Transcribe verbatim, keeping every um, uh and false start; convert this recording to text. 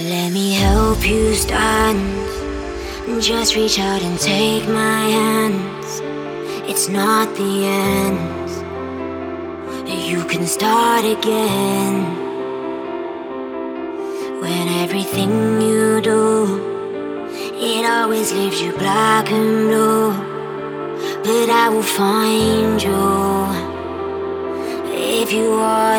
Let me help you stand. Just reach out and take my hands. It's not the end. You can start again. When everything you do, it always leaves you black and blue. But I will find you if you want.